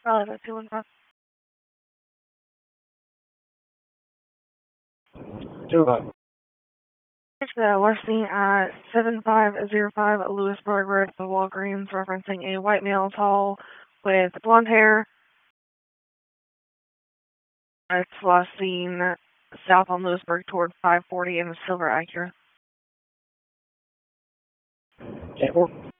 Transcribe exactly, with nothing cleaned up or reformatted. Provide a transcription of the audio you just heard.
Probably about two one five. Two five. Uh, we're seen at seven five zero five Lewisburg Road, the Walgreens, referencing a white male, tall, with blonde hair. It's last seen south on Lewisburg toward five forty in a silver Acura. ten four.